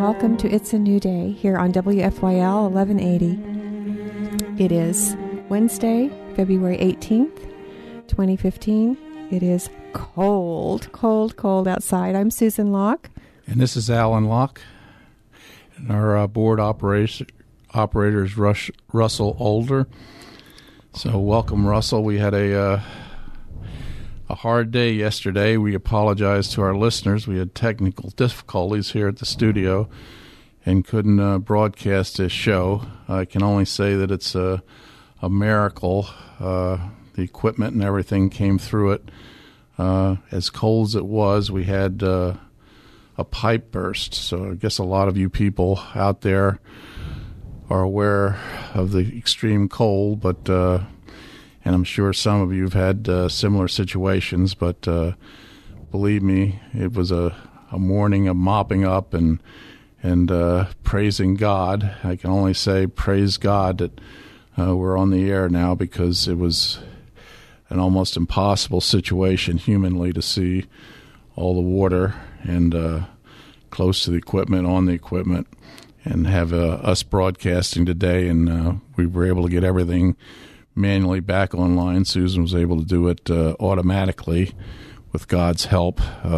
welcome to It's a New Day here on WFYL 1180. It is Wednesday, February 18th, 2015. It is cold outside. I'm Susan Locke. And this is Alan Locke. And our board operator is Russell Older. So welcome, Russell. We had a hard day yesterday. We apologize to our listeners. We had technical difficulties here at the studio and couldn't broadcast this show. I can only say that it's a miracle. The equipment and everything came through it. As cold as it was, we had a pipe burst. So I guess a lot of you people out there are aware of the extreme cold, but and I'm sure some of you have had similar situations, but believe me, it was a morning of mopping up and praising God. I can only say praise God that we're on the air now, because it was an almost impossible situation humanly to see all the water and close to the equipment, on the equipment, and have us broadcasting today, and we were able to get everything manually back online. Susan was able to do it automatically with God's help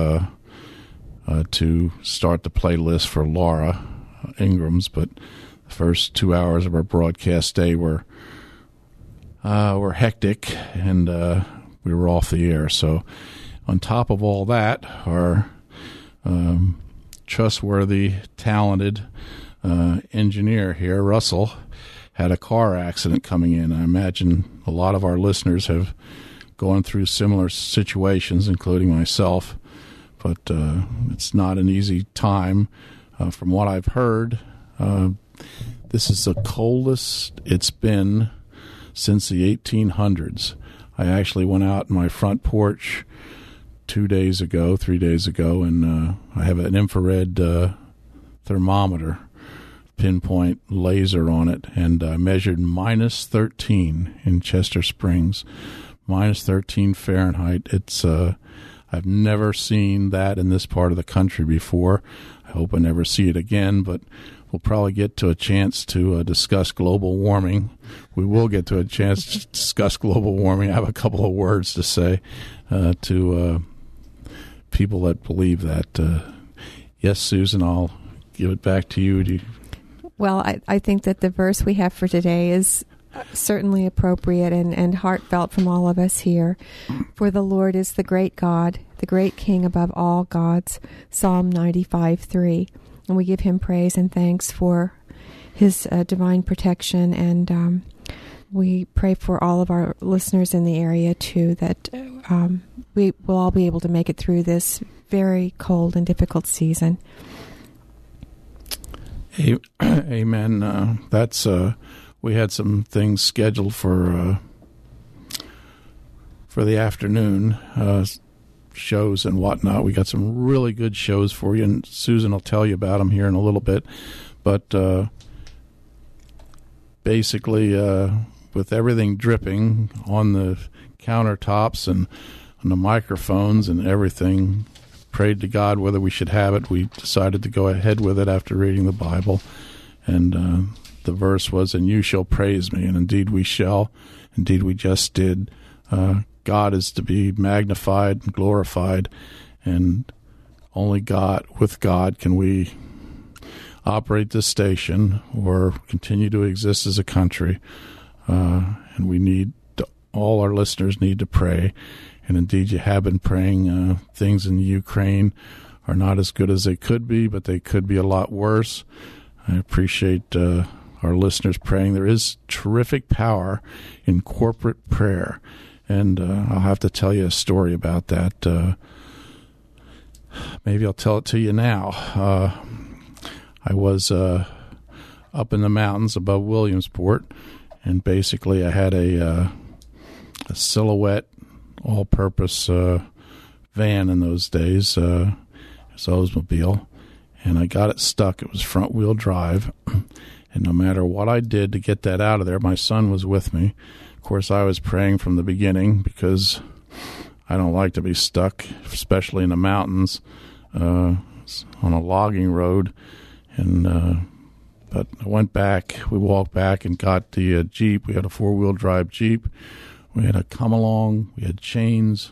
to start the playlist for Laura Ingram's. But the first 2 hours of our broadcast day were hectic, and we were off the air. So on top of all that, our trustworthy, talented engineer here, Russell, had a car accident coming in. I imagine a lot of our listeners have gone through similar situations, including myself, but it's not an easy time. From what I've heard, this is the coldest it's been since the 1800s. I actually went out in my front porch 3 days ago, and I have an infrared thermometer, pinpoint laser on it, and I measured minus 13 in Chester Springs, minus 13 Fahrenheit. It's I've never seen that in this part of the country before. I hope I never see it again, but we'll probably get to a chance to discuss global warming. We will get to a chance to discuss global warming. I have a couple of words to say to people that believe that. Yes, Susan, I'll give it back to you. Well, I think that the verse we have for today is certainly appropriate and heartfelt from all of us here. For the Lord is the great God, the great King above all gods, Psalm 95:3. And we give him praise and thanks for his divine protection. And we pray for all of our listeners in the area, too, that we will all be able to make it through this very cold and difficult season. Amen. That's we had some things scheduled for the afternoon shows and whatnot. We got some really good shows for you, and Susan will tell you about them here in a little bit. But basically, with everything dripping on the countertops and on the microphones and everything, prayed to God whether we should have it. We decided to go ahead with it after reading the Bible, and the verse was, "And you shall praise me," and indeed we shall. Indeed we just did. God is to be magnified and glorified, and only with God can we operate this station or continue to exist as a country, and all our listeners need to pray. And indeed, you have been praying. Things in Ukraine are not as good as they could be, but they could be a lot worse. I appreciate our listeners praying. There is terrific power in corporate prayer, and I'll have to tell you a story about that. Maybe I'll tell it to you now. I was up in the mountains above Williamsport, and basically I had a Silhouette all-purpose van in those days, it's Oldsmobile, and I got it stuck. It was front-wheel drive, and no matter what I did to get that out of there, my son was with me. Of course, I was praying from the beginning because I don't like to be stuck, especially in the mountains, on a logging road, And but I went back. We walked back and got the Jeep. We had a 4-wheel drive Jeep. We had a come along. We had chains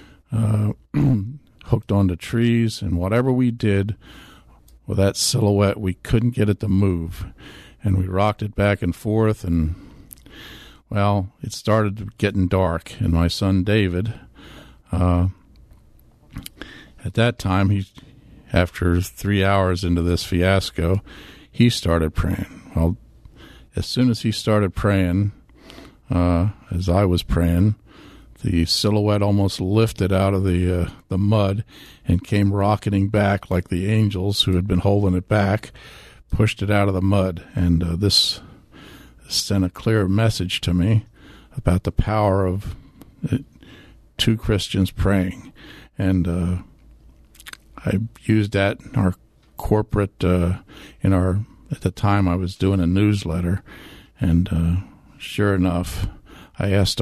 hooked onto trees, and whatever we did with that Silhouette, we couldn't get it to move. And we rocked it back and forth, and well, it started getting dark. And my son David, at that time, after 3 hours into this fiasco, he started praying. Well, as soon as he started praying, as I was praying, the Silhouette almost lifted out of the mud and came rocketing back like the angels who had been holding it back, pushed it out of the mud. And this sent a clear message to me about the power of two Christians praying. And I used that in our corporate, at the time I was doing a newsletter. And sure enough, I asked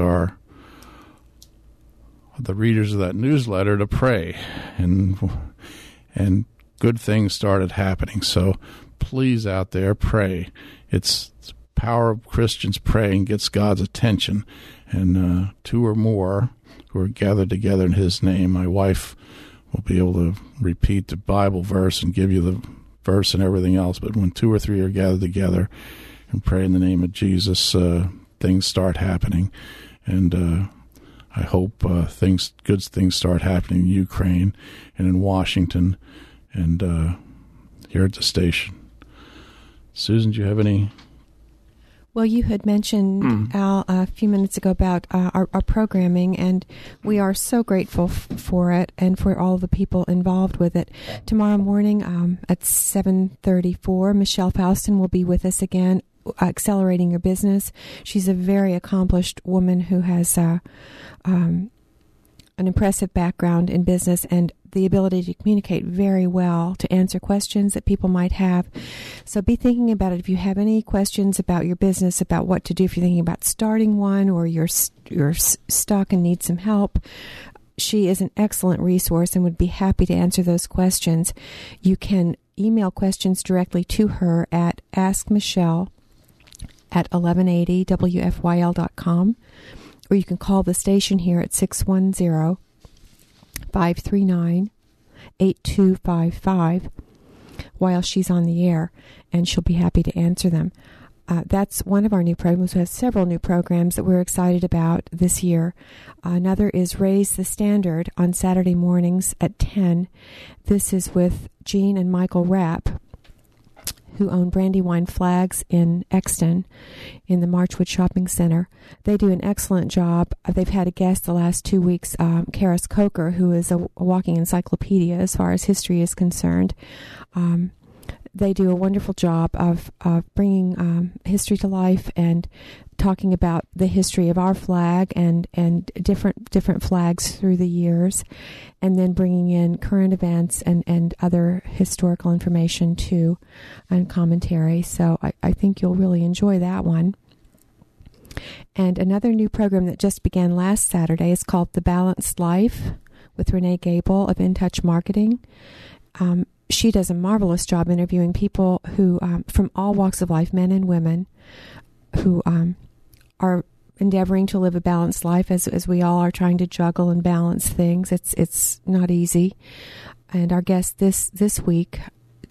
the readers of that newsletter to pray, and good things started happening. So please, out there, pray. It's the power of Christians praying gets God's attention. And 2 or more who are gathered together in His name, my wife will be able to repeat the Bible verse and give you the verse and everything else. But when 2 or 3 are gathered together and pray in the name of Jesus, things start happening. And I hope good things start happening in Ukraine and in Washington and here at the station. Susan, do you have any? Well, you had mentioned, Al, a few minutes ago about our programming, and we are so grateful for it and for all the people involved with it. Tomorrow morning at 7:34, Michelle Faustin will be with us again, Accelerating Your Business. She's a very accomplished woman who has an impressive background in business and the ability to communicate very well, to answer questions that people might have. So be thinking about it. If you have any questions about your business, about what to do, if you're thinking about starting one or you're stuck and need some help, she is an excellent resource and would be happy to answer those questions. You can email questions directly to her at askmichelle@1180wfyl.com, or you can call the station here at 610-539-8255 while she's on the air, and she'll be happy to answer them. That's one of our new programs. We have several new programs that we're excited about this year. Another is Raise the Standard on Saturday mornings at 10. This is with Jean and Michael Rapp, who own Brandywine Flags in Exton in the Marchwood Shopping Center. They do an excellent job. They've had a guest the last 2 weeks, Karis Coker, who is a walking encyclopedia as far as history is concerned. They do a wonderful job of bringing history to life and talking about the history of our flag and different flags through the years, and then bringing in current events and other historical information too, and commentary. So I think you'll really enjoy that one. And another new program that just began last Saturday is called The Balanced Life with Renee Gable of In Touch Marketing. She does a marvelous job interviewing people who, from all walks of life, men and women, who are endeavoring to live a balanced life, as we all are trying to juggle and balance things. It's not easy. And our guests this week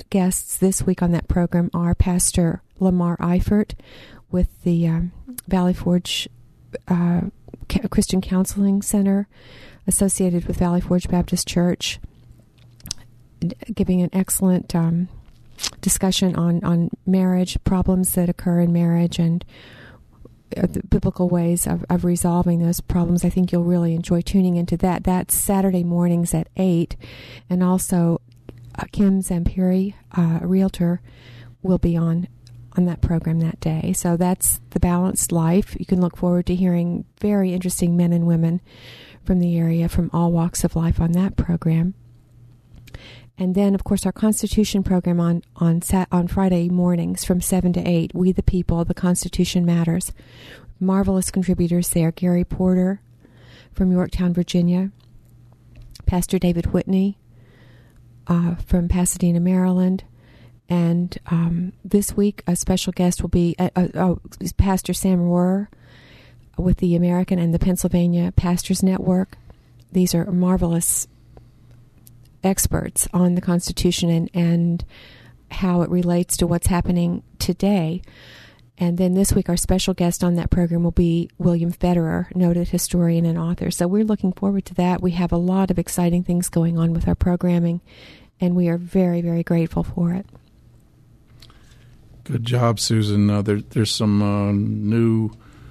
on that program are Pastor Lamar Eifert with the Valley Forge Christian Counseling Center associated with Valley Forge Baptist Church, giving an excellent discussion on marriage, problems that occur in marriage, and the biblical ways of resolving those problems. I think you'll really enjoy tuning into that. That's Saturday mornings at 8. And also Kim Zampiri, a realtor, will be on that program that day. So that's The Balanced Life. You can look forward to hearing very interesting men and women from the area, from all walks of life, on that program. And then, of course, our Constitution program on Friday mornings from 7 to 8, We the People, The Constitution Matters. Marvelous contributors there. Gary Porter from Yorktown, Virginia. Pastor David Whitney from Pasadena, Maryland. And this week, a special guest will be Pastor Sam Rohrer with the American and the Pennsylvania Pastors Network. These are marvelous experts on the Constitution and how it relates to what's happening today. And then this week, our special guest on that program will be William Federer, noted historian and author. So we're looking forward to that. We have a lot of exciting things going on with our programming, and we are very, very grateful for it. Good job, Susan. There's some new,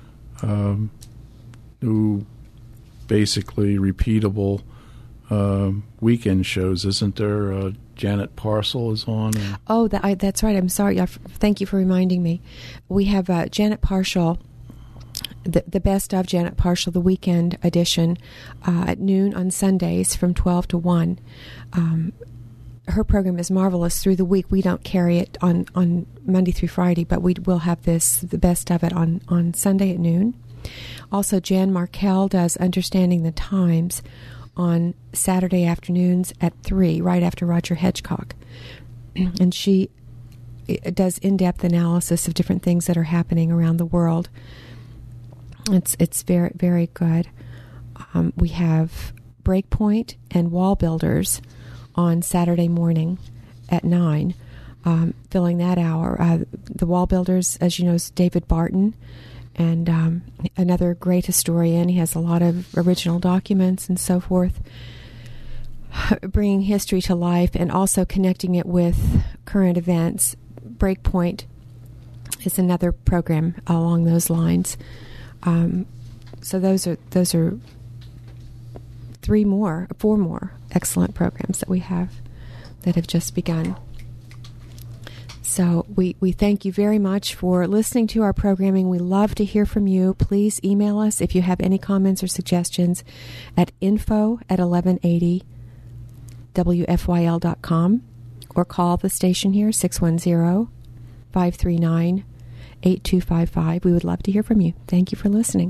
basically repeatable weekend shows, isn't there? Janet Parcel is on. Oh, that's right. I'm sorry. Thank you for reminding me. We have Janet Parcel, the best of Janet Parcel, the weekend edition, at noon on Sundays from 12 to 1. Her program is marvelous through the week. We don't carry it on Monday through Friday, but we will have the best of it on Sunday at noon. Also, Jan Markell does Understanding the Times on Saturday afternoons at 3, right after Roger Hedgecock. And she does in-depth analysis of different things that are happening around the world. It's very, very good. We have Breakpoint and Wall Builders on Saturday morning at 9, filling that hour. The Wall Builders, as you know, is David Barton, and another great historian. He has a lot of original documents and so forth, bringing history to life and also connecting it with current events. Breakpoint is another program along those lines. So those are 4 more excellent programs that we have that have just begun. So we thank you very much for listening to our programming. We love to hear from you. Please email us if you have any comments or suggestions at info@1180wfyl.com or call the station here, 610-539-8255. We would love to hear from you. Thank you for listening.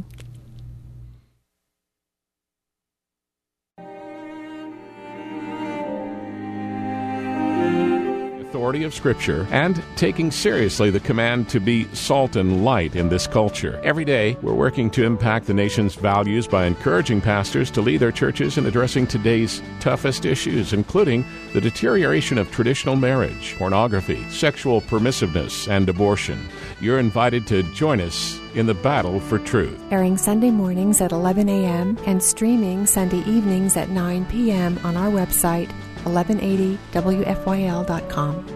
Authority of Scripture and taking seriously the command to be salt and light in this culture. Every day, we're working to impact the nation's values by encouraging pastors to lead their churches in addressing today's toughest issues, including the deterioration of traditional marriage, pornography, sexual permissiveness, and abortion. You're invited to join us in the battle for truth. Airing Sunday mornings at 11 a.m. and streaming Sunday evenings at 9 p.m. on our website, 1180wfyl.com.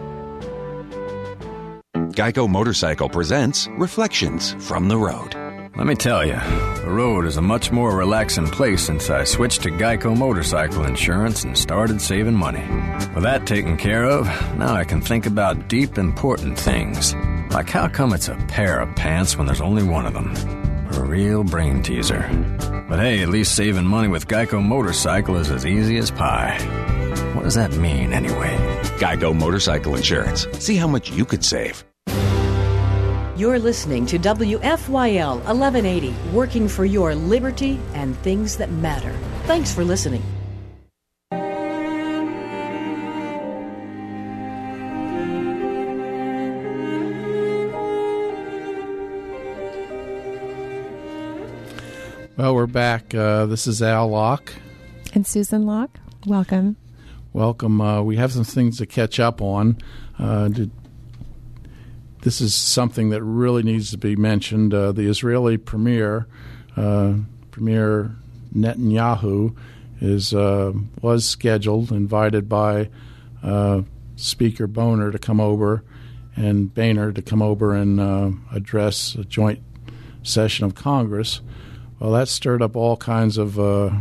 Geico Motorcycle presents Reflections from the Road. Let me tell you, the road is a much more relaxing place since I switched to Geico Motorcycle Insurance and started saving money. With that taken care of, now I can think about deep, important things. Like how come it's a pair of pants when there's only one of them? A real brain teaser. But hey, at least saving money with Geico Motorcycle is as easy as pie. What does that mean, anyway? Geico Motorcycle Insurance. See how much you could save. You're listening to WFYL 1180, working for your liberty and things that matter. Thanks for listening. Well, we're back. This is Al Locke. And Susan Locke. Welcome. Welcome. We have some things to catch up on. This is something that really needs to be mentioned. The Israeli Premier Netanyahu, was scheduled, invited by Speaker Boehner to come over, and Boehner to come over and address a joint session of Congress. Well, that stirred up all kinds of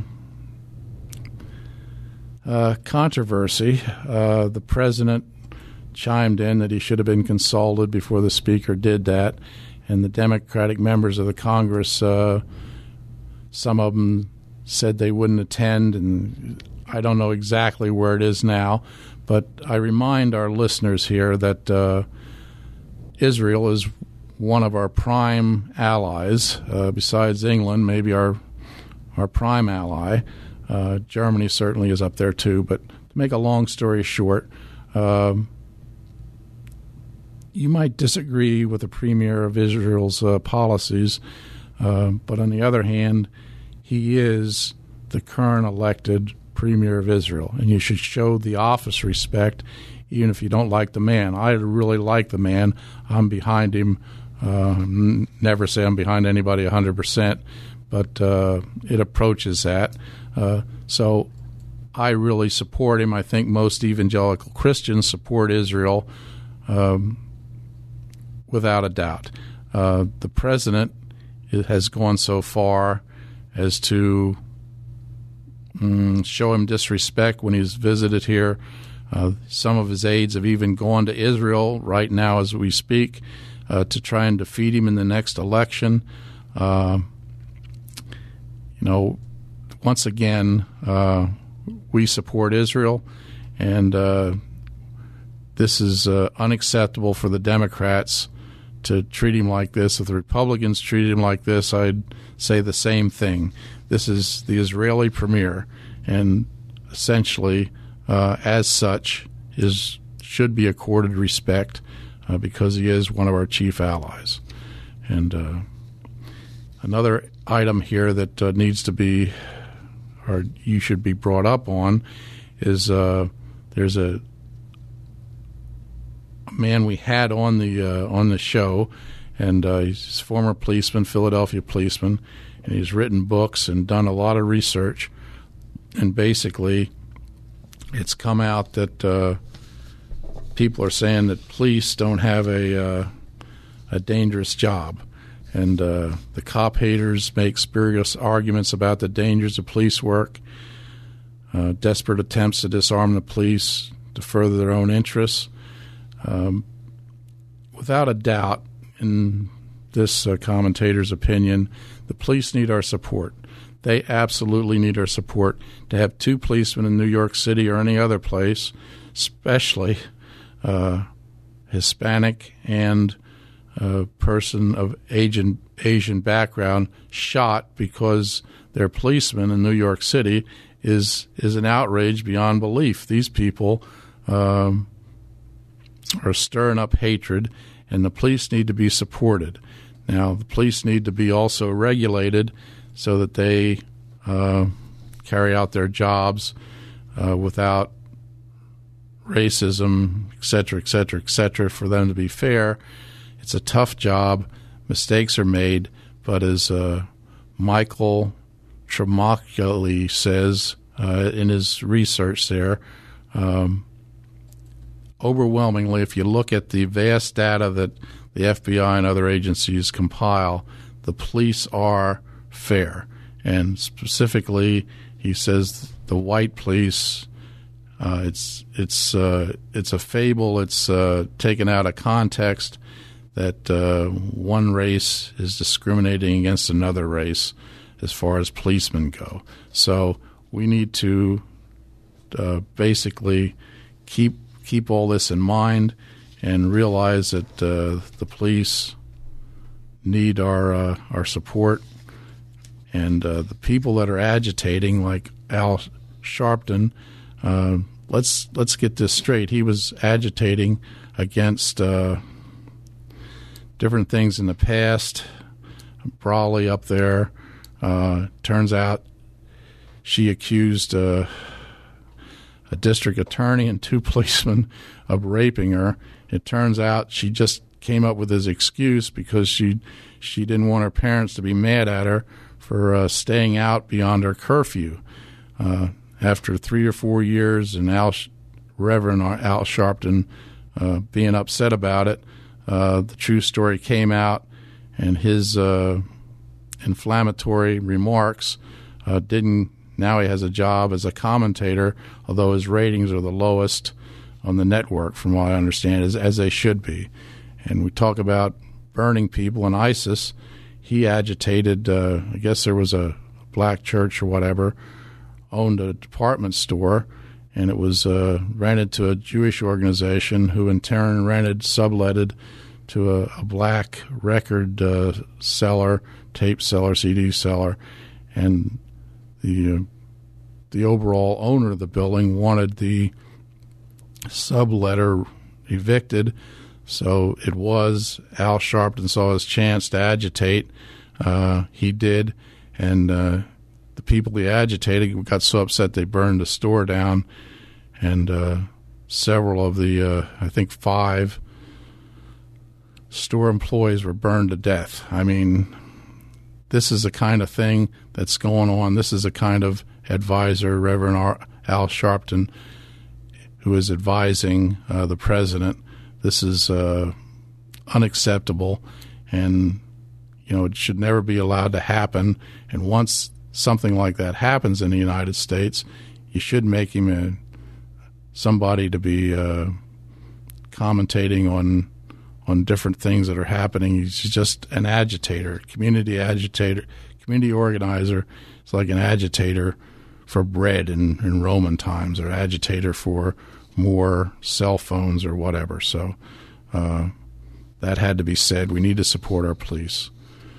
controversy. The president chimed in that he should have been consulted before the speaker did that, and the Democratic members of the Congress, some of them said they wouldn't attend, and I don't know exactly where it is now, but I remind our listeners here that Israel is one of our prime allies, besides England, maybe our prime ally. Germany certainly is up there too, but to make a long story short, you might disagree with the Premier of Israel's policies, but on the other hand, he is the current elected Premier of Israel, and you should show the office respect even if you don't like the man. I really like the man. I'm behind him. Never say I'm behind anybody 100%, but it approaches that. So I really support him. I think most evangelical Christians support Israel without a doubt. The president has gone so far as to show him disrespect when he's visited here. Some of his aides have even gone to Israel right now as we speak to try and defeat him in the next election. Once again, we support Israel, and this is unacceptable for the Democrats to treat him like this. If the Republicans treated him like this, I'd say the same thing. This is the Israeli premier, and essentially, as such, should be accorded respect because he is one of our chief allies. And another item here that needs to be, or you should be brought up on, is there's a man we had on the show, and he's a former policeman, Philadelphia policeman, and he's written books and done a lot of research. And basically, it's come out that people are saying that police don't have a dangerous job. And the cop haters make spurious arguments about the dangers of police work, desperate attempts to disarm the police to further their own interests. Without a doubt, in this commentator's opinion, the police need our support. They absolutely need our support. To have 2 policemen in New York City or any other place, especially Hispanic and person of Asian background, shot because they're policemen in New York City is an outrage beyond belief. These people are stirring up hatred, and the police need to be supported. Now, the police need to be also regulated so that they carry out their jobs without racism, et cetera, for them to be fair. It's a tough job. Mistakes are made, but as Michael Tremacoli says in his research there, overwhelmingly, if you look at the vast data that the FBI and other agencies compile, the police are fair. And specifically, he says the white police, it's a fable. It's taken out of context that one race is discriminating against another race as far as policemen go. So we need to basically keep all this in mind and realize that the police need our support. And the people that are agitating, like Al Sharpton, let's get this straight. He was agitating against different things in the past. Brawley up there, turns out she accused a district attorney and 2 policemen of raping her. It turns out she just came up with his excuse because she didn't want her parents to be mad at her for staying out beyond her curfew. After 3 or 4 years and Reverend Al Sharpton being upset about it, the true story came out, and his inflammatory remarks now he has a job as a commentator, although his ratings are the lowest on the network, from what I understand, as they should be. And we talk about burning people and ISIS. He agitated, I guess there was a black church or whatever, owned a department store, and it was rented to a Jewish organization who in turn subletted to a black record seller, tape seller, CD seller, and the overall owner of the building wanted the subletter evicted So it was Al Sharpton saw his chance to agitate. He did, and the people he agitated got so upset they burned the store down, and several of the, I think 5 store employees were burned to death. I mean, this is the kind of thing that's going on. This is the kind of advisor, Reverend Al Sharpton, who is advising the president. This is unacceptable, and it should never be allowed to happen. And once something like that happens in the United States, you should make him somebody to be commentating on different things that are happening. He's just an agitator, community organizer. It's like an agitator for bread in Roman times, or agitator for more cell phones or whatever. So that had to be said. We need to support our police.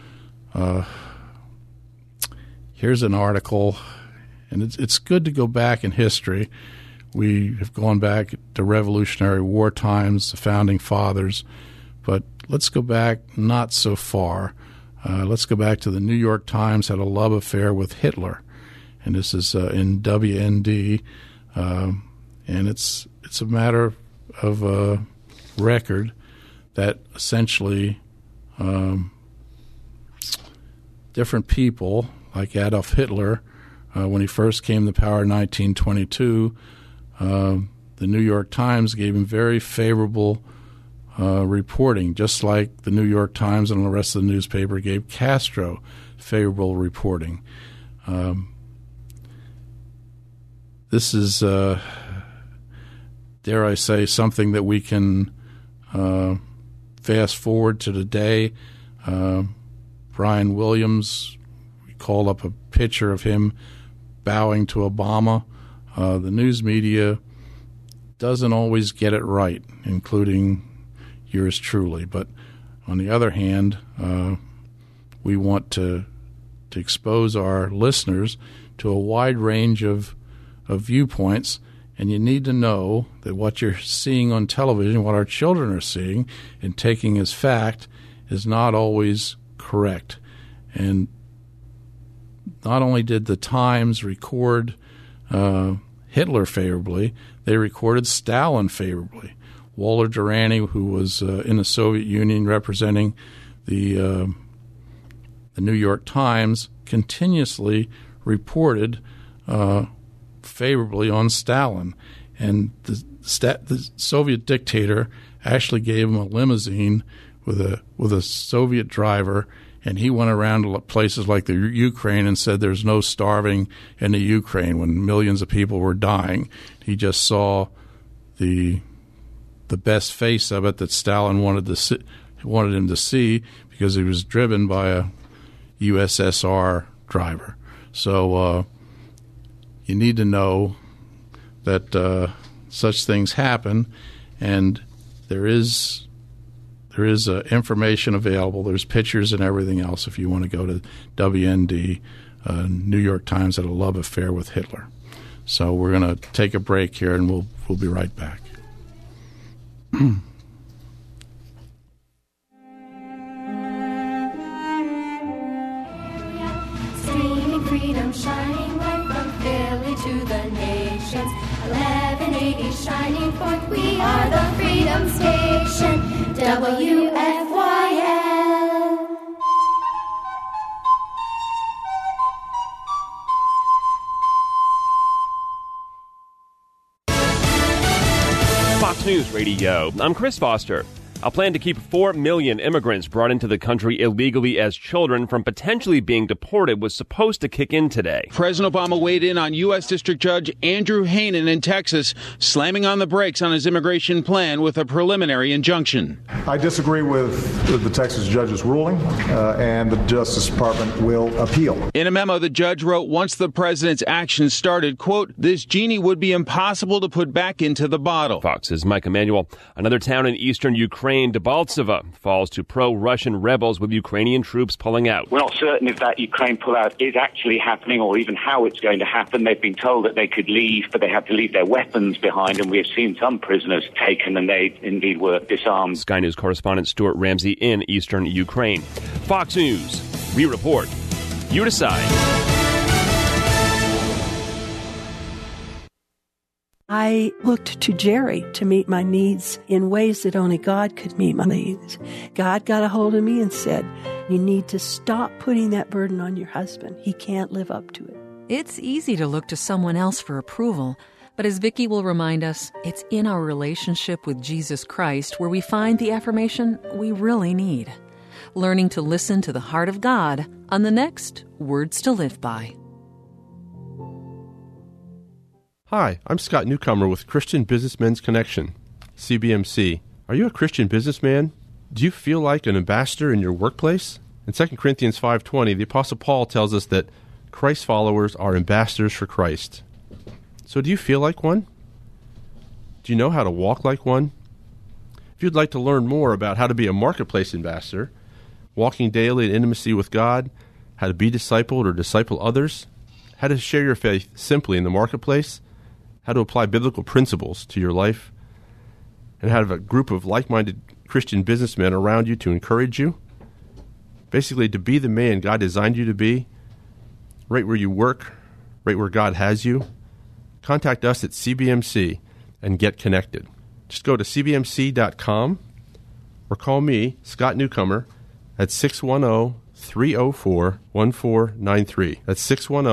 Here's an article, and it's good to go back in history. We have gone back to Revolutionary War times, the Founding Fathers, but let's go back not so far. Let's go back to the New York Times had a love affair with Hitler, and this is in WND, and it's a matter of record that essentially different people, like Adolf Hitler, when he first came to power in 1922, the New York Times gave him very favorable reporting, just like the New York Times and the rest of the newspaper gave Castro favorable reporting. This is, dare I say, something that we can fast forward to today. Brian Williams, we called up a picture of him bowing to Obama. The news media doesn't always get it right, including yours truly. But on the other hand, we want to expose our listeners to a wide range of viewpoints, and you need to know that what you're seeing on television, what our children are seeing and taking as fact, is not always correct. And not only did the Times record Hitler favorably, they recorded Stalin favorably. Walter Durrani, who was in the Soviet Union representing the New York Times, continuously reported favorably on Stalin. And the Soviet dictator actually gave him a limousine with a Soviet driver, and he went around to places like the Ukraine and said there's no starving in the Ukraine when millions of people were dying. He just saw the best face of it that Stalin wanted him to see, because he was driven by a USSR driver. So you need to know that such things happen, and there is information available. There's pictures and everything else if you want to go to WND. New York Times had a love affair with Hitler. So we're going to take a break here, and we'll be right back. Streaming freedom, shining light from Philly to the nations. 1180 shining forth, we are the Freedom Station, WFYL. Fox News Radio. I'm Chris Foster. A plan to keep 4 million immigrants brought into the country illegally as children from potentially being deported was supposed to kick in today. President Obama weighed in on U.S. District Judge Andrew Hanen in Texas, slamming on the brakes on his immigration plan with a preliminary injunction. I disagree with the Texas judge's ruling, and the Justice Department will appeal. In a memo, the judge wrote once the president's actions started, quote, this genie would be impossible to put back into the bottle. Fox's Mike Emanuel. Another town in eastern Ukraine Ukraine, Debaltseve falls to pro-Russian rebels with Ukrainian troops pulling out. We're not certain if that Ukraine pullout is actually happening or even how it's going to happen. They've been told that they could leave, but they had to leave their weapons behind, and we have seen some prisoners taken, and they indeed were disarmed. Sky News correspondent Stuart Ramsey in eastern Ukraine. Fox News. We report. You decide. I looked to Jerry to meet my needs in ways that only God could meet my needs. God got a hold of me and said, you need to stop putting that burden on your husband. He can't live up to it. It's easy to look to someone else for approval, but as Vicki will remind us, it's in our relationship with Jesus Christ where we find the affirmation we really need. Learning to listen to the heart of God on the next Words to Live By. Hi, I'm Scott Newcomer with Christian Businessmen's Connection, CBMC. Are you a Christian businessman? Do you feel like an ambassador in your workplace? In 2 Corinthians 5:20, the Apostle Paul tells us that Christ followers are ambassadors for Christ. So do you feel like one? Do you know how to walk like one? If you'd like to learn more about how to be a marketplace ambassador, walking daily in intimacy with God, how to be discipled or disciple others, how to share your faith simply in the marketplace, how to apply biblical principles to your life, and how to have a group of like-minded Christian businessmen around you to encourage you. Basically, to be the man God designed you to be, right where you work, right where God has you. Contact us at CBMC and get connected. Just go to cbmc.com or call me, Scott Newcomer, at 610-304-1493. That's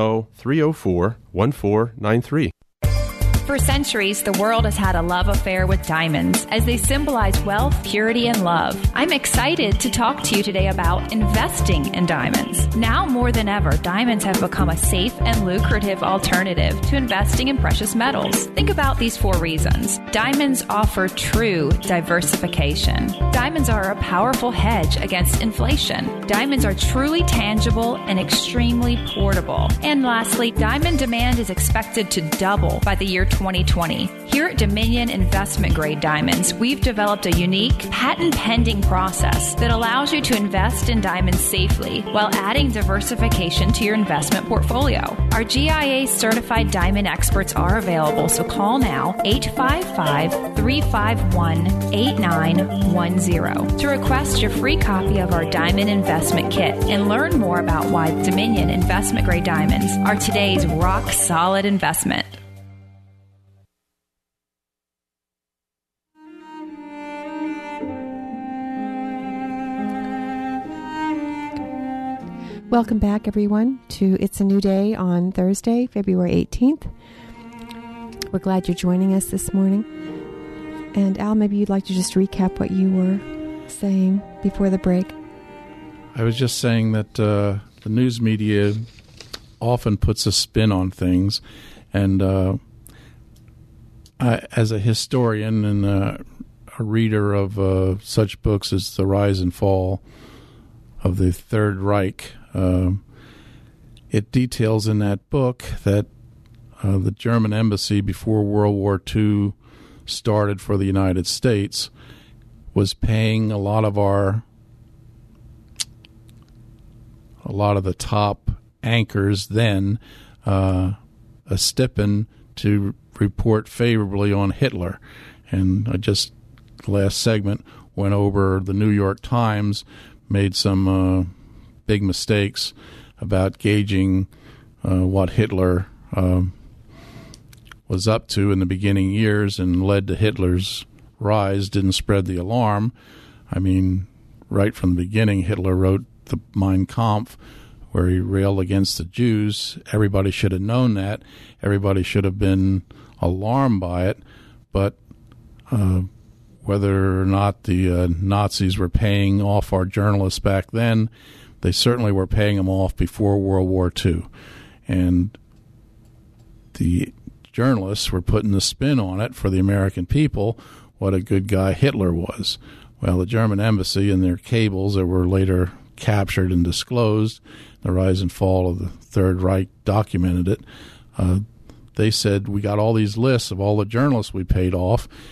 610-304-1493. For centuries, the world has had a love affair with diamonds as they symbolize wealth, purity, and love. I'm excited to talk to you today about investing in diamonds. Now more than ever, diamonds have become a safe and lucrative alternative to investing in precious metals. Think about these 4 reasons. Diamonds offer true diversification. Diamonds are a powerful hedge against inflation. Diamonds are truly tangible and extremely portable. And lastly, diamond demand is expected to double by the year 2020. Here at Dominion Investment Grade Diamonds, we've developed a unique, patent-pending process that allows you to invest in diamonds safely while adding diversification to your investment portfolio. Our GIA-certified diamond experts are available, so call now 855-351-8910 to request your free copy of our Diamond Investment Kit and learn more about why Dominion Investment Grade Diamonds are today's rock-solid investment. Welcome back, everyone, to It's a New Day on Thursday, February 18th. We're glad you're joining us this morning. And Al, maybe you'd like to just recap what you were saying before the break. I was just saying that the news media often puts a spin on things. And as a historian and a reader of such books as The Rise and Fall of the Third Reich, it details in that book that the German embassy before World War II started for the United States was paying a lot of the top anchors then a stipend to report favorably on Hitler. And I just last segment went over the New York Times made some big mistakes about gauging what Hitler was up to in the beginning years and led to Hitler's rise, didn't spread the alarm. I mean, right from the beginning, Hitler wrote the Mein Kampf, where he railed against the Jews. Everybody should have known that. Everybody should have been alarmed by it. But whether or not the Nazis were paying off our journalists back then, they certainly were paying them off before World War II. And the journalists were putting the spin on it for the American people, what a good guy Hitler was. Well, the German embassy and their cables that were later captured and disclosed, the rise and fall of the Third Reich documented it. They said, we got all these lists of all the journalists we paid off.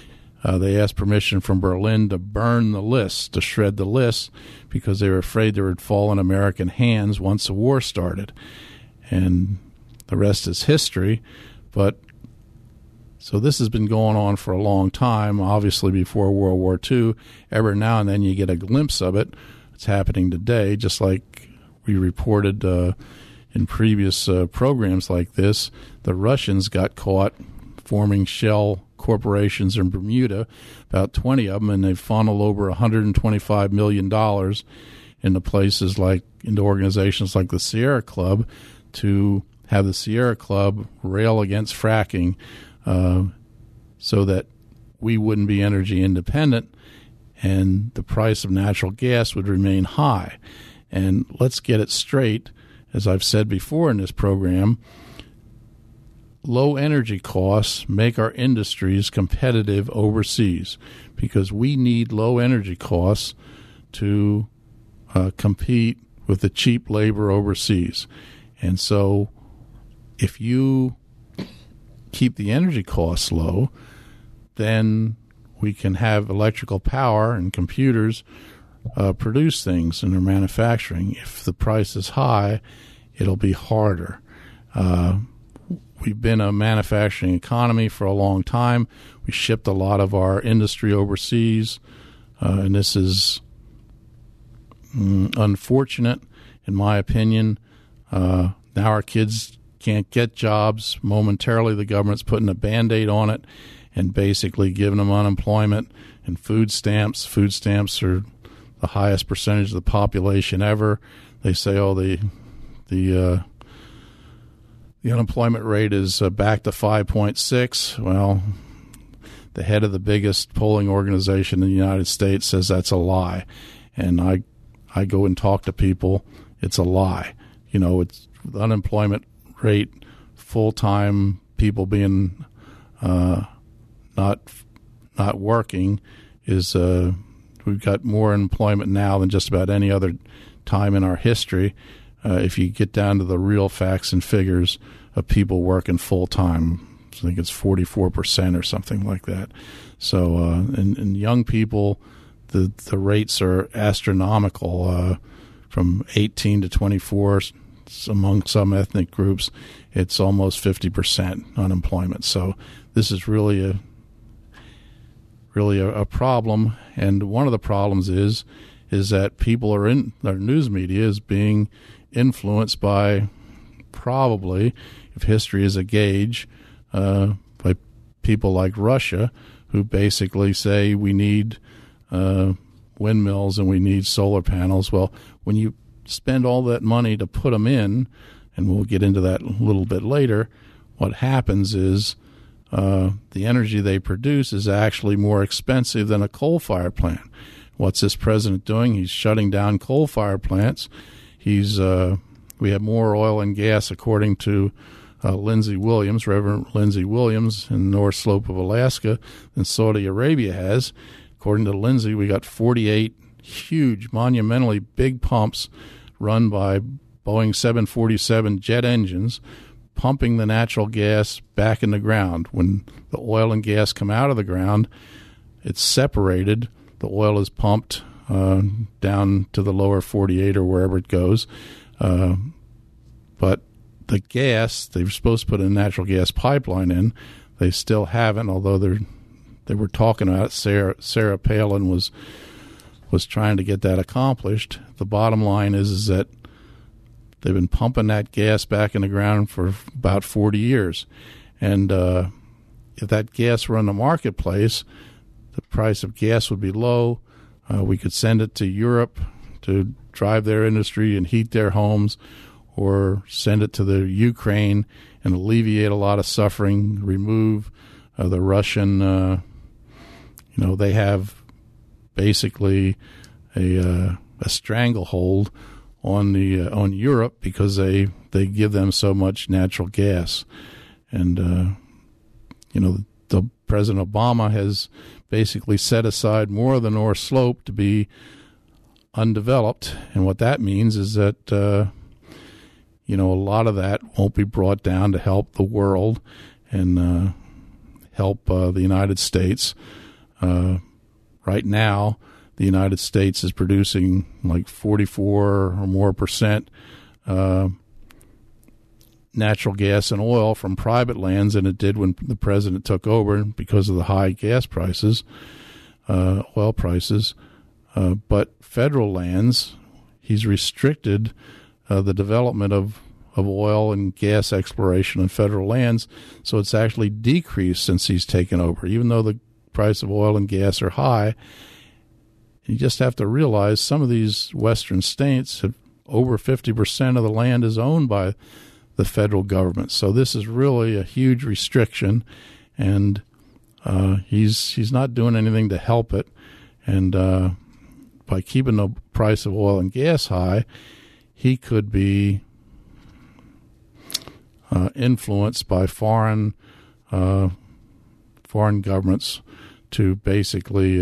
They asked permission from Berlin to burn the lists, to shred the lists, because they were afraid they would fall in American hands once the war started. And the rest is history. But so this has been going on for a long time, obviously before World War II. Every now and then you get a glimpse of it. It's happening today, just like we reported in previous programs like this. The Russians got caught forming shell corporations in Bermuda, about 20 of them, and they've funneled over $125 million into places like, into organizations like the Sierra Club, to have the Sierra Club rail against fracking so that we wouldn't be energy independent and the price of natural gas would remain high. And let's get it straight, as I've said before in this program, low energy costs make our industries competitive overseas, because we need low energy costs to compete with the cheap labor overseas. And so if you keep the energy costs low, then we can have electrical power and computers produce things in their manufacturing. If the price is high, it'll be harder. We've been a manufacturing economy for a long time. We shipped a lot of our industry overseas, and this is unfortunate, in my opinion. Now our kids can't get jobs. Momentarily, the government's putting a Band-Aid on it and basically giving them unemployment and food stamps. Food stamps are the highest percentage of the population ever. They say, the unemployment rate is back to 5.6. Well, the head of the biggest polling organization in the United States says that's a lie. And I go and talk to people. It's a lie. You know, it's the unemployment rate, full-time people being not working, is we've got more employment now than just about any other time in our history. If you get down to the real facts and figures of people working full-time, I think it's 44% or something like that. So in young people, the rates are astronomical. From 18 to 24, among some ethnic groups, it's almost 50% unemployment. So this is really a problem. And one of the problems is that people are in our news media is being influenced by, probably, if history is a gauge, by people like Russia, who basically say we need windmills and we need solar panels. Well, when you spend all that money to put them in, and we'll get into that a little bit later, what happens is the energy they produce is actually more expensive than a coal-fired plant. What's this president doing? He's shutting down coal-fired plants. We have more oil and gas, according to Lindsey Williams, Reverend Lindsey Williams, in the North Slope of Alaska, than Saudi Arabia has. According to Lindsey, we got 48 huge, monumentally big pumps run by Boeing 747 jet engines, pumping the natural gas back in the ground. When the oil and gas come out of the ground, it's separated. The oil is pumped down to the lower 48 or wherever it goes. But the gas, they were supposed to put a natural gas pipeline in. They still haven't, although they were talking about it. Sarah Palin was trying to get that accomplished. The bottom line is that they've been pumping that gas back in the ground for about 40 years. And if that gas were in the marketplace, the price of gas would be low. We could send it to Europe to drive their industry and heat their homes, or send it to the Ukraine and alleviate a lot of suffering, remove the Russian, they have basically a stranglehold on Europe because they give them so much natural gas. And, the President Obama has basically set aside more of the North Slope to be undeveloped. And what that means is that, a lot of that won't be brought down to help the world and help the United States. Right now, the United States is producing like 44 or more percent natural gas and oil from private lands than it did when the president took over because of the high gas prices, oil prices. But federal lands, he's restricted the development of oil and gas exploration on federal lands, so it's actually decreased since he's taken over, even though the price of oil and gas are high. You just have to realize some of these western states have over 50% of the land is owned by the federal government. So this is really a huge restriction, and he's not doing anything to help it. And by keeping the price of oil and gas high, he could be influenced by foreign governments to basically,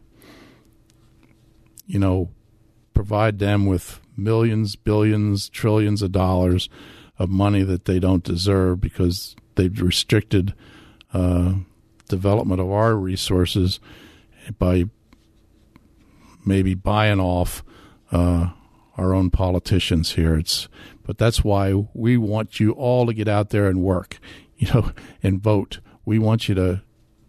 provide them with millions, billions, trillions of dollars of money that they don't deserve because they've restricted development of our resources by maybe buying off our own politicians here. But that's why we want you all to get out there and work, and vote. We want you to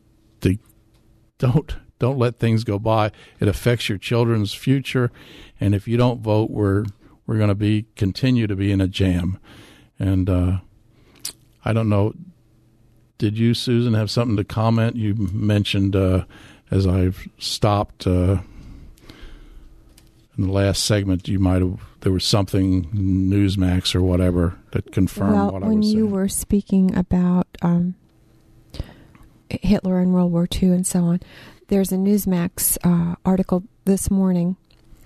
don't let things go by. It affects your children's future, and if you don't vote, we're going to continue to be in a jam. And I don't know. Did you, Susan, have something to comment? You mentioned as I've stopped in the last segment, there was something Newsmax or whatever that confirmed what I was saying. When you were speaking about Hitler and World War II and so on, there's a Newsmax article this morning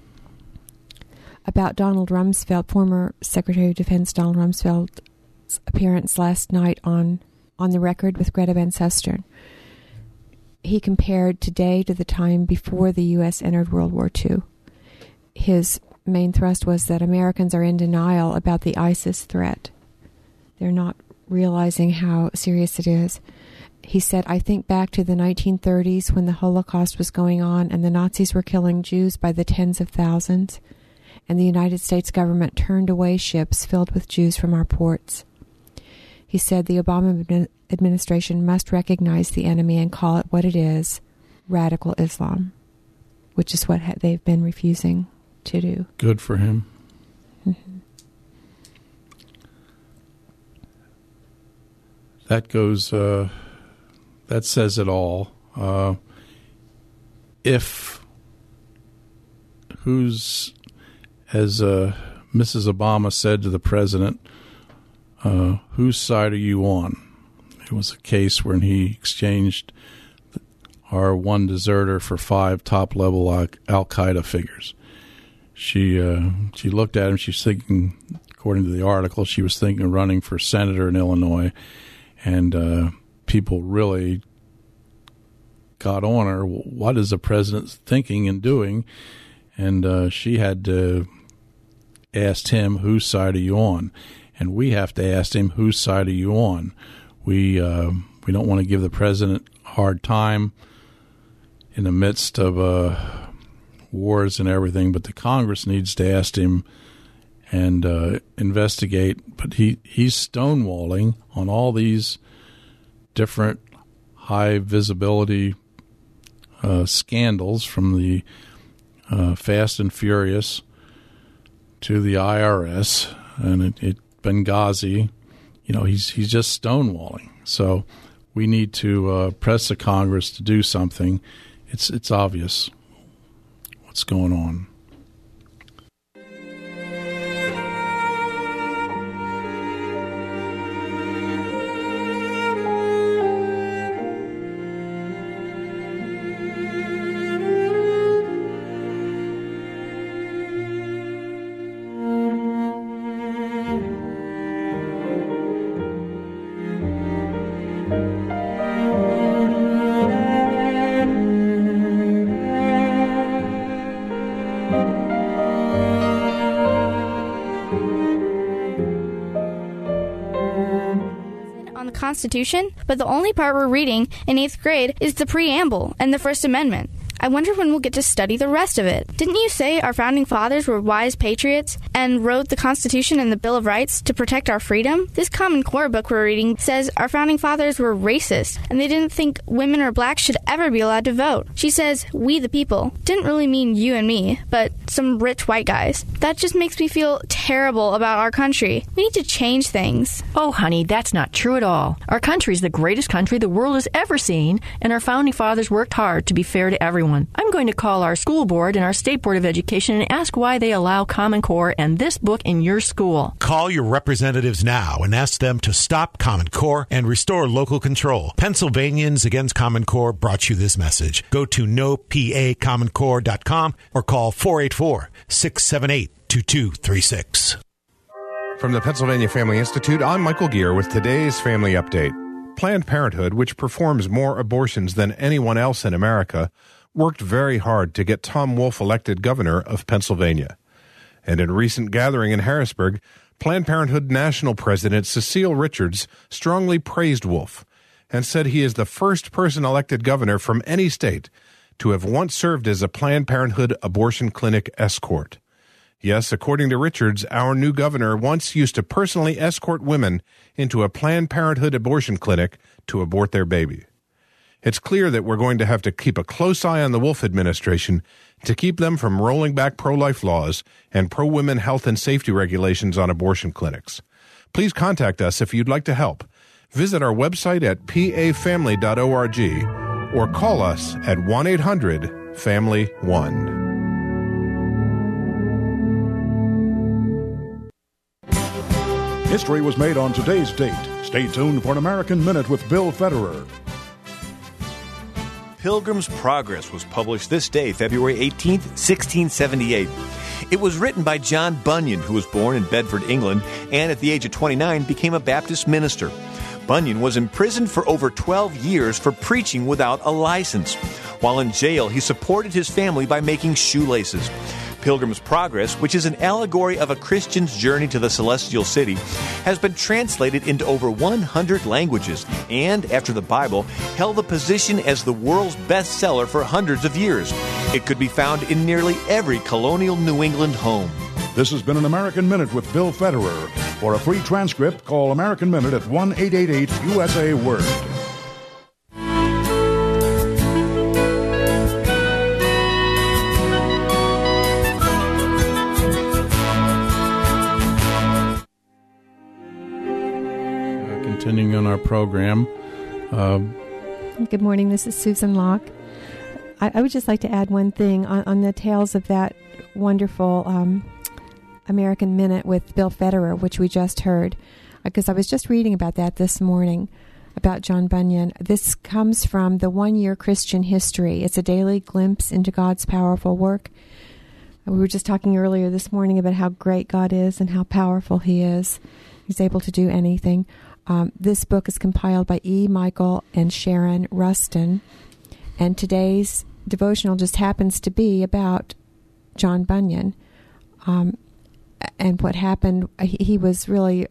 about Donald Rumsfeld, former Secretary of Defense Donald Rumsfeld's appearance last night on the record with Greta Van Susteren. He compared today to the time before the U.S. entered World War II. His main thrust was that Americans are in denial about the ISIS threat. They're not realizing how serious it is. He said, I think back to the 1930s when the Holocaust was going on and the Nazis were killing Jews by the tens of thousands, and the United States government turned away ships filled with Jews from our ports. He said the Obama administration must recognize the enemy and call it what it is, radical Islam, which is what they've been refusing to do. Good for him. Mm-hmm. That goes... that says it all. As Mrs. Obama said to the president, whose side are you on? It was a case when he exchanged our one deserter for 5 top-level Al-Qaeda figures. She looked at him. She's thinking, according to the article, she was thinking of running for senator in Illinois, and people really got on her. What is the president thinking and doing? And she had to ask him, whose side are you on? And we have to ask him, whose side are you on? We don't want to give the president a hard time in the midst of wars and everything, but the Congress needs to ask him and investigate. But he's stonewalling on all these different high visibility scandals, from the Fast and Furious to the IRS and Benghazi. He's just stonewalling. So we need to press the Congress to do something. It's obvious what's going on. Constitution, but the only part we're reading in 8th grade is the preamble and the First Amendment. I wonder when we'll get to study the rest of it. Didn't you say our founding fathers were wise patriots and wrote the Constitution and the Bill of Rights to protect our freedom? This Common Core book we're reading says our founding fathers were racist and they didn't think women or blacks should ever be allowed to vote. She says, we the people. Didn't really mean you and me, but some rich white guys. That just makes me feel terrible about our country. We need to change things. Oh, honey, that's not true at all. Our country is the greatest country the world has ever seen, and our founding fathers worked hard to be fair to everyone. I'm going to call our school board and our State Board of Education and ask why they allow Common Core and this book in your school. Call your representatives now and ask them to stop Common Core and restore local control. Pennsylvanians Against Common Core brought you this message. Go to nopacommoncore.com or call 484-678-2236. From the Pennsylvania Family Institute, I'm Michael Gear with today's Family Update. Planned Parenthood, which performs more abortions than anyone else in America, worked very hard to get Tom Wolf elected governor of Pennsylvania. And in a recent gathering in Harrisburg, Planned Parenthood National President Cecile Richards strongly praised Wolf and said he is the first person elected governor from any state to have once served as a Planned Parenthood abortion clinic escort. Yes, according to Richards, our new governor once used to personally escort women into a Planned Parenthood abortion clinic to abort their baby. It's clear that we're going to have to keep a close eye on the Wolf administration to keep them from rolling back pro-life laws and pro-women health and safety regulations on abortion clinics. Please contact us if you'd like to help. Visit our website at pafamily.org or call us at 1-800-FAMILY-1. History was made on today's date. Stay tuned for an American Minute with Bill Federer. Pilgrim's Progress was published this day, February 18th, 1678. It was written by John Bunyan, who was born in Bedford, England, and at the age of 29 became a Baptist minister. Bunyan was imprisoned for over 12 years for preaching without a license. While in jail, he supported his family by making shoelaces. Pilgrim's Progress, which is an allegory of a Christian's journey to the celestial city, has been translated into over 100 languages and, after the Bible, held a position as the world's bestseller for hundreds of years. It could be found in nearly every colonial New England home. This has been an American Minute with Bill Federer. For a free transcript, call American Minute at 1-888-USA-WORD. Continuing on our program. Good morning. This is Susan Locke. I would just like to add one thing on the tails of that wonderful American Minute with Bill Federer, which we just heard, because I was just reading about that this morning, about John Bunyan. This comes from the 1 Year Christian History. It's a daily glimpse into God's powerful work. We were just talking earlier this morning about how great God is and how powerful He is. He's able to do anything. This book is compiled by E. Michael and Sharon Rustin, and today's devotional just happens to be about John Bunyan and what happened. He was really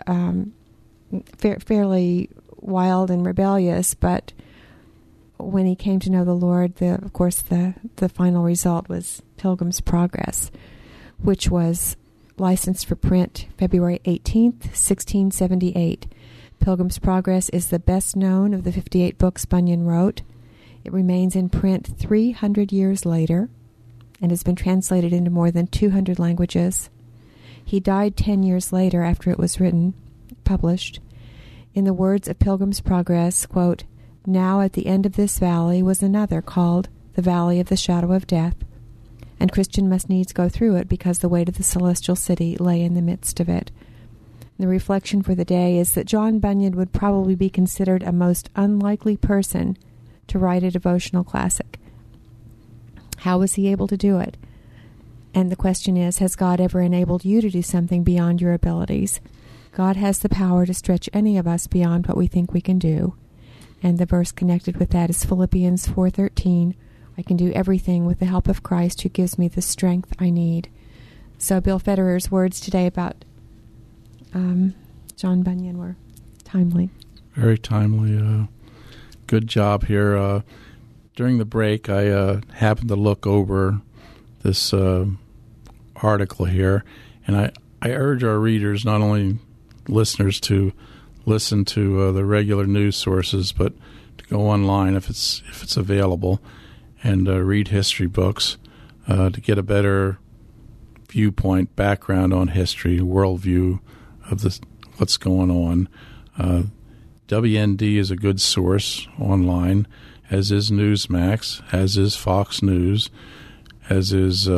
fairly wild and rebellious, but when he came to know the Lord, of course, the final result was Pilgrim's Progress, which was licensed for print February 18th, 1678. Pilgrim's Progress is the best known of the 58 books Bunyan wrote. It remains in print 300 years later and has been translated into more than 200 languages. He died 10 years later after it was published. In the words of Pilgrim's Progress, quote, "Now at the end of this valley was another called the Valley of the Shadow of Death, and Christian must needs go through it because the way to the celestial city lay in the midst of it." The reflection for the day is that John Bunyan would probably be considered a most unlikely person to write a devotional classic. How was he able to do it? And the question is, has God ever enabled you to do something beyond your abilities? God has the power to stretch any of us beyond what we think we can do. And the verse connected with that is Philippians 4:13. I can do everything with the help of Christ who gives me the strength I need. So Bill Federer's words today about John Bunyan were timely. Very timely. Good job here. During the break, I happened to look over this article here, and I urge our readers, not only listeners, to listen to the regular news sources, but to go online if it's available and read history books to get a better viewpoint, background on history, worldview of what's going on. WND is a good source online, as is Newsmax, as is Fox News, as is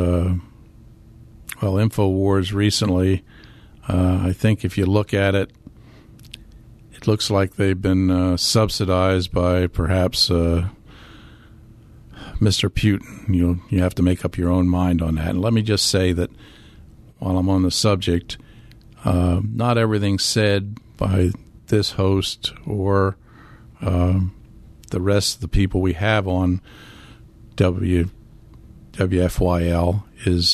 InfoWars recently. I think if you look at it, it looks like they've been subsidized by perhaps Mr. Putin. You have to make up your own mind on that. And let me just say that while I'm on the subject, not everything said by this host or the rest of the people we have on WFYL is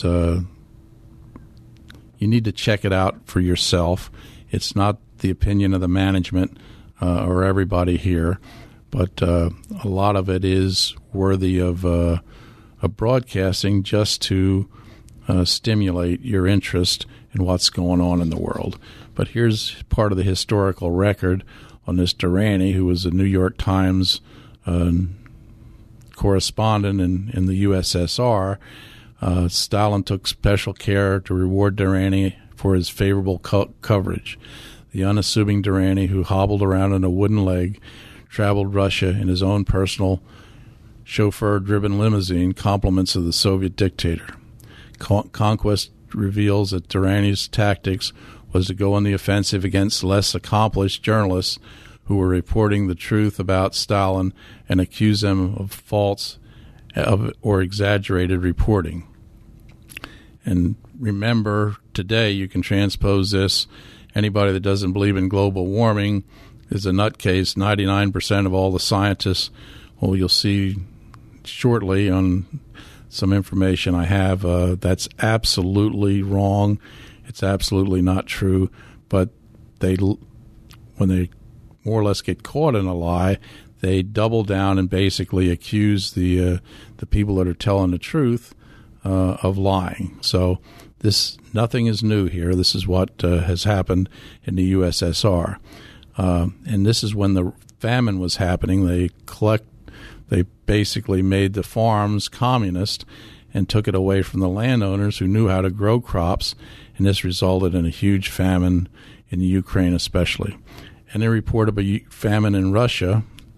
you need to check it out for yourself. It's not the opinion of the management or everybody here, but a lot of it is worthy of broadcasting just to stimulate your interest in what's going on in the world. But here's part of the historical record on this Durrani, who was a New York Times correspondent in the USSR. Stalin took special care to reward Durrani for his favorable coverage. The unassuming Durrani, who hobbled around on a wooden leg, traveled Russia in his own personal chauffeur-driven limousine, compliments of the Soviet dictator. Conquest reveals that Durrani's tactics was to go on the offensive against less accomplished journalists who were reporting the truth about Stalin and accuse them of false or exaggerated reporting. And remember, today you can transpose this. Anybody that doesn't believe in global warming is a nutcase. 99% of all the scientists, well, you'll see shortly on some information I have, that's absolutely wrong. It's absolutely not true. But when they more or less get caught in a lie, they double down and basically accuse the people that are telling the truth of lying. So nothing is new here. This is what has happened in the USSR, and this is when the famine was happening. They basically made the farms communist and took it away from the landowners who knew how to grow crops, and this resulted in a huge famine in Ukraine especially. And the report of a famine in Russia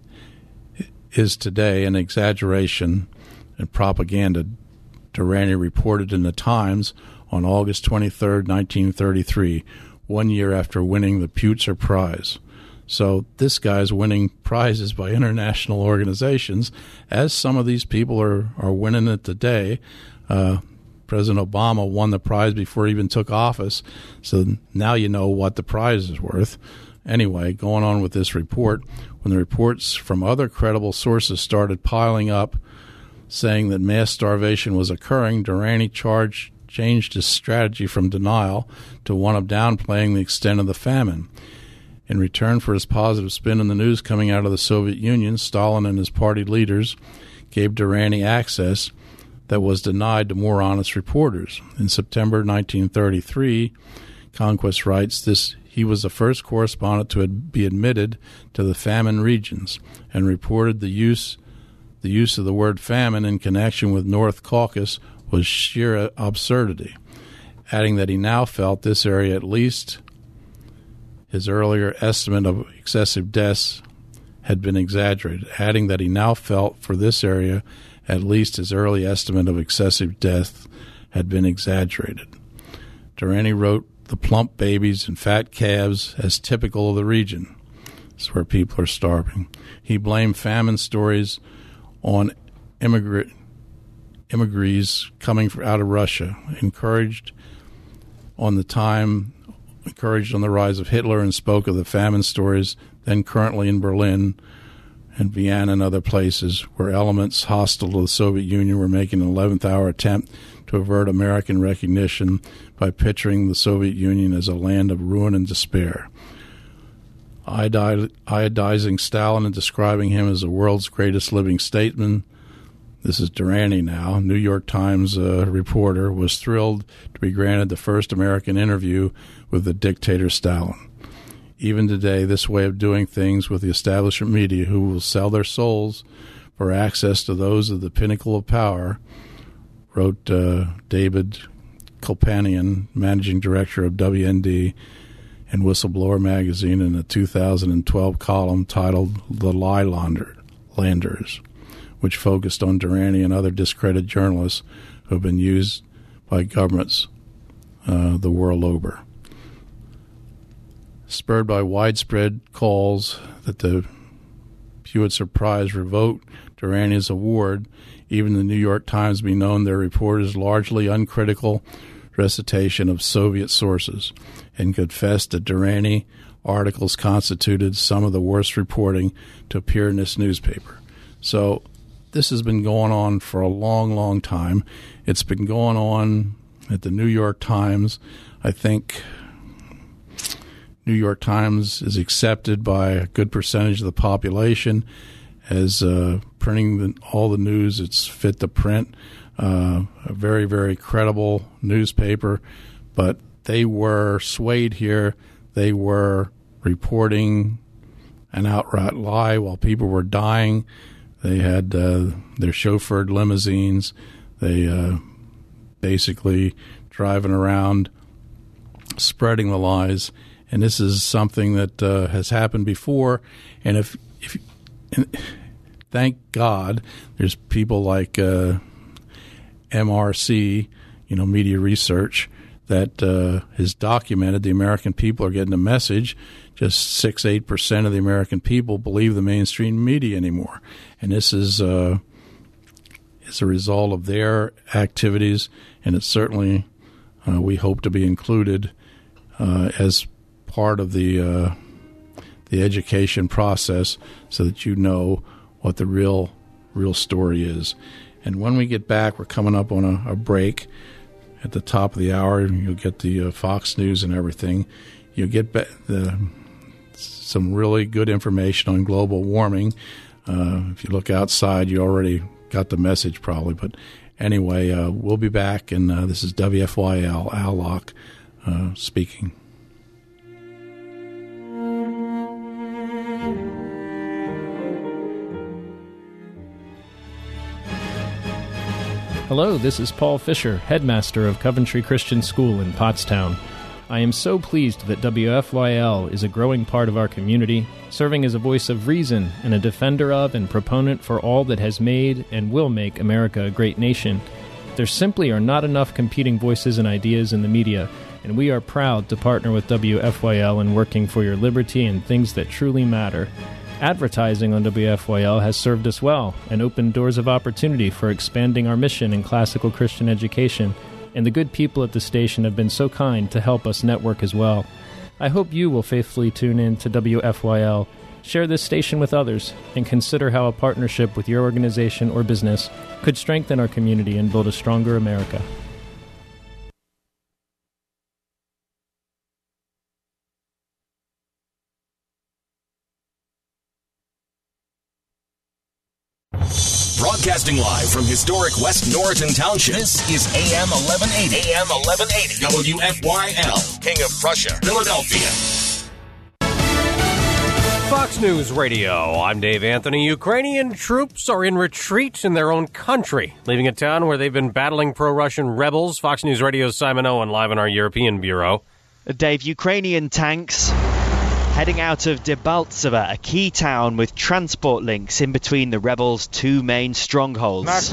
is today an exaggeration and propaganda. Durrani reported in the Times on August 23, 1933, 1 year after winning the Pulitzer Prize. So this guy's winning prizes by international organizations, as some of these people are winning it today. President Obama won the prize before he even took office, so now you know what the prize is worth. Anyway, going on with this report, when the reports from other credible sources started piling up, saying that mass starvation was occurring, Durrani changed his strategy from denial to one of downplaying the extent of the famine. In return for his positive spin in the news coming out of the Soviet Union, Stalin and his party leaders gave Durrani access that was denied to more honest reporters. In September 1933, Conquest writes, he was the first correspondent to be admitted to the famine regions and reported the use of the word famine in connection with North Caucasus was sheer absurdity, adding that he now felt this area, at least his earlier estimate of excessive deaths, had been exaggerated, adding that he now felt for this area at least his early estimate of excessive death had been exaggerated. Durrani wrote the plump babies and fat calves as typical of the region. It's where people are starving. He blamed famine stories on immigrants coming out of Russia, encouraged on the rise of Hitler, and spoke of the famine stories then currently in Berlin and Vienna and other places where elements hostile to the Soviet Union were making an 11th-hour attempt to avert American recognition by picturing the Soviet Union as a land of ruin and despair. iodizing Stalin and describing him as the world's greatest living statesman. This is Durrani now. New York Times reporter was thrilled to be granted the first American interview with the dictator Stalin. Even today, this way of doing things with the establishment media, who will sell their souls for access to those of the pinnacle of power, wrote David Kolpanian, managing director of WND and Whistleblower magazine, in a 2012 column titled The Lie Landers, which focused on Durrani and other discredited journalists who have been used by governments the world over. Spurred by widespread calls that the Pulitzer Prize revoke Durrani's award, even the New York Times be known their reporters' largely uncritical recitation of Soviet sources, and confessed that Durrani articles constituted some of the worst reporting to appear in this newspaper. So this has been going on for a long, long time. It's been going on at the New York Times. I think New York Times is accepted by a good percentage of the population as printing all the news it's fit to print. A very, very credible newspaper, but they were swayed here. They were reporting an outright lie while people were dying. They had their chauffeured limousines. They basically driving around spreading the lies. And this is something that has happened before. And if thank God, there's people like MRC, Media Research, that has documented the American people are getting a message. Just 6-8% of the American people believe the mainstream media anymore, and this is a result of their activities. And it's certainly we hope to be included as part of the education process, so that you know what the real story is. And when we get back, we're coming up on a break at the top of the hour. You'll get the Fox News and everything. You'll get some really good information on global warming. If you look outside, you already got the message probably. But anyway, we'll be back, and this is WFYL, Al Locke speaking. Hello, this is Paul Fisher, headmaster of Coventry Christian School in Pottstown. I am so pleased that WFYL is a growing part of our community, serving as a voice of reason and a defender of and proponent for all that has made and will make America a great nation. There simply are not enough competing voices and ideas in the media, and we are proud to partner with WFYL in working for your liberty and things that truly matter. Advertising on WFYL has served us well and opened doors of opportunity for expanding our mission in classical Christian education, and the good people at the station have been so kind to help us network as well. I hope you will faithfully tune in to WFYL, share this station with others, and consider how a partnership with your organization or business could strengthen our community and build a stronger America. Broadcasting live from historic West Norriton Township, this is AM 1180. AM 1180. WFYL, King of Prussia, Philadelphia. Fox News Radio. I'm Dave Anthony. Ukrainian troops are in retreat in their own country, leaving a town where they've been battling pro-Russian rebels. Fox News Radio's Simon Owen live in our European bureau. Dave, Ukrainian tanks heading out of Debaltseve, a key town with transport links in between the rebels' two main strongholds.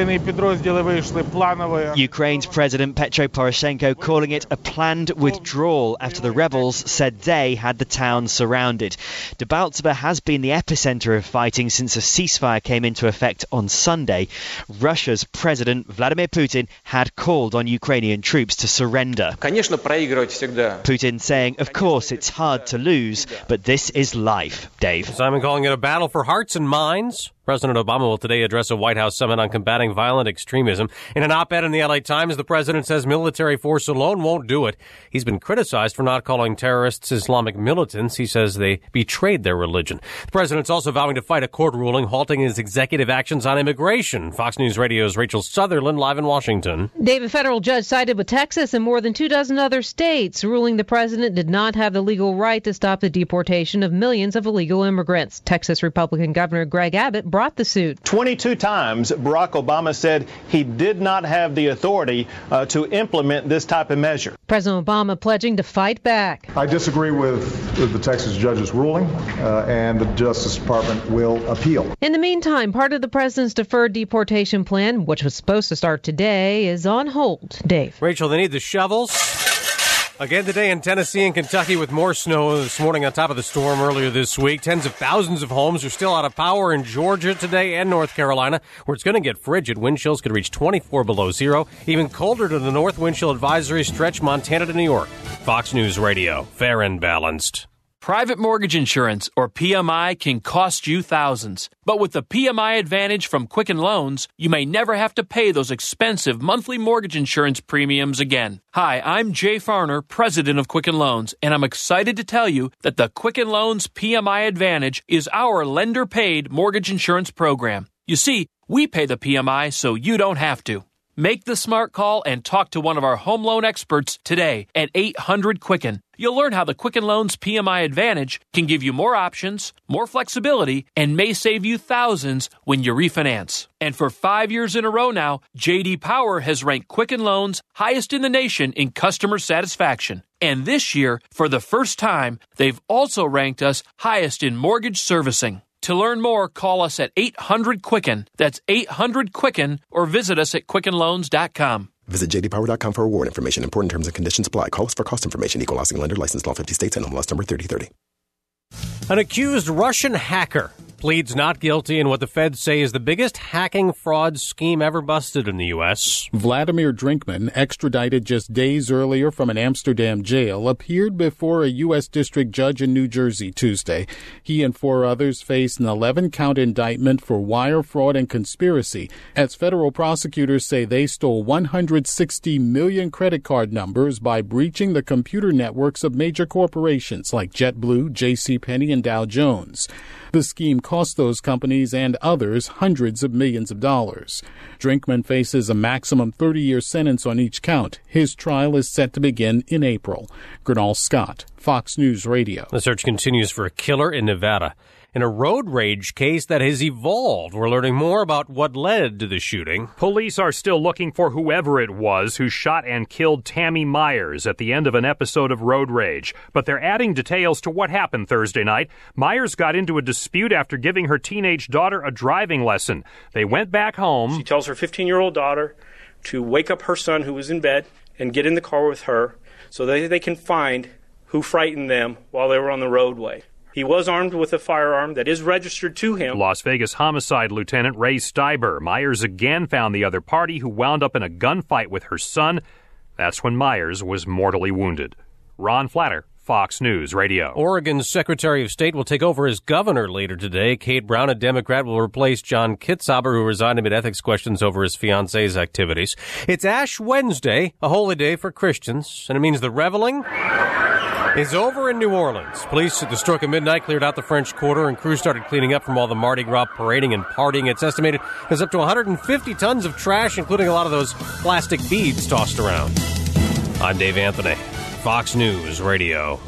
Ukraine's President Petro Poroshenko calling it a planned withdrawal after the rebels said they had the town surrounded. Debaltseve has been the epicenter of fighting since a ceasefire came into effect on Sunday. Russia's President Vladimir Putin had called on Ukrainian troops to surrender. Putin saying, of course, it's hard to lose, but this is life, Dave. Simon calling it a battle for hearts and minds. President Obama will today address a White House summit on combating violent extremism. In an op-ed in the LA Times, the president says military force alone won't do it. He's been criticized for not calling terrorists Islamic militants. He says they betrayed their religion. The president's also vowing to fight a court ruling halting his executive actions on immigration. Fox News Radio's Rachel Sutherland live in Washington. David, federal judge sided with Texas and more than 24 other states, ruling the president did not have the legal right to stop the deportation of millions of illegal immigrants. Texas Republican Governor Greg Abbott brought the suit. 22 times Barack Obama said he did not have the authority to implement this type of measure. President Obama pledging to fight back. I disagree with the Texas judge's ruling, and the Justice Department will appeal. In the meantime, part of the president's deferred deportation plan, which was supposed to start today, is on hold. Dave. Rachel, they need the shovels. Again today in Tennessee and Kentucky with more snow this morning on top of the storm earlier this week. Tens of thousands of homes are still out of power in Georgia today and North Carolina, where it's going to get frigid. Wind chills could reach 24 below zero. Even colder to the north. Wind chill advisory stretch Montana to New York. Fox News Radio. Fair and balanced. Private mortgage insurance, or PMI, can cost you thousands. But with the PMI Advantage from Quicken Loans, you may never have to pay those expensive monthly mortgage insurance premiums again. Hi, I'm Jay Farner, president of Quicken Loans, and I'm excited to tell you that the Quicken Loans PMI Advantage is our lender-paid mortgage insurance program. You see, we pay the PMI so you don't have to. Make the smart call and talk to one of our home loan experts today at 800-QUICKEN. You'll learn how the Quicken Loans PMI Advantage can give you more options, more flexibility, and may save you thousands when you refinance. And for 5 years in a row now, J.D. Power has ranked Quicken Loans highest in the nation in customer satisfaction. And this year, for the first time, they've also ranked us highest in mortgage servicing. To learn more, call us at 800-QUICKEN. That's 800-QUICKEN, or visit us at QuickenLoans.com. Visit jdpower.com for award information. Important terms and conditions apply. Call us for cost information. Equal housing lender. Licensed in all 50 states and MLS number 3030. An accused Russian hacker pleads not guilty in what the feds say is the biggest hacking fraud scheme ever busted in the U.S. Vladimir Drinkman, extradited just days earlier from an Amsterdam jail, appeared before a U.S. district judge in New Jersey Tuesday. He and 4 others face an 11-count indictment for wire fraud and conspiracy, as federal prosecutors say they stole 160 million credit card numbers by breaching the computer networks of major corporations like JetBlue, JCPenney, and Dow Jones. The scheme cost those companies and others hundreds of millions of dollars. Drinkman faces a maximum 30-year sentence on each count. His trial is set to begin in April. Gernal Scott, Fox News Radio. The search continues for a killer in Nevada. In a road rage case that has evolved, we're learning more about what led to the shooting. Police are still looking for whoever it was who shot and killed Tammy Myers at the end of an episode of road rage. But they're adding details to what happened Thursday night. Myers got into a dispute after giving her teenage daughter a driving lesson. They went back home. She tells her 15-year-old daughter to wake up her son who was in bed and get in the car with her so that they can find who frightened them while they were on the roadway. He was armed with a firearm that is registered to him. Las Vegas Homicide Lieutenant Ray Steiber. Myers again found the other party who wound up in a gunfight with her son. That's when Myers was mortally wounded. Ron Flatter, Fox News Radio. Oregon's Secretary of State will take over as governor later today. Kate Brown, a Democrat, will replace John Kitzhaber, who resigned amid ethics questions over his fiance's activities. It's Ash Wednesday, a holy day for Christians, and it means the reveling is over in New Orleans. Police at the stroke of midnight cleared out the French Quarter, and crews started cleaning up from all the Mardi Gras parading and partying. It's estimated there's up to 150 tons of trash, including a lot of those plastic beads tossed around. I'm Dave Anthony, Fox News Radio.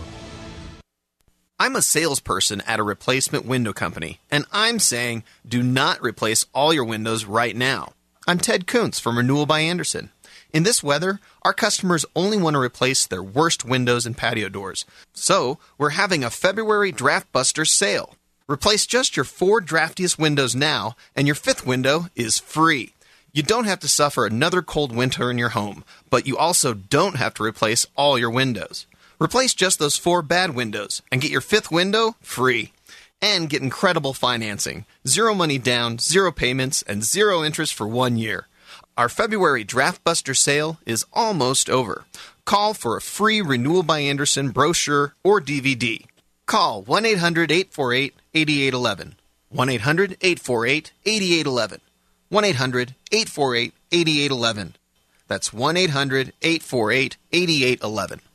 I'm a salesperson at a replacement window company, and I'm saying do not replace all your windows right now. I'm Ted Kuntz from Renewal by Andersen. In this weather, our customers only want to replace their worst windows and patio doors. So, we're having a February Draft Buster sale. Replace just your 4 draftiest windows now, and your 5th window is free. You don't have to suffer another cold winter in your home, but you also don't have to replace all your windows. Replace just those 4 bad windows, and get your 5th window free. And get incredible financing. 0 money down, 0 payments, and 0 interest for 1 year. Our February Draft Buster sale is almost over. Call for a free Renewal by Andersen brochure or DVD. Call 1-800-848-8811. 1-800-848-8811. 1-800-848-8811. That's 1-800-848-8811.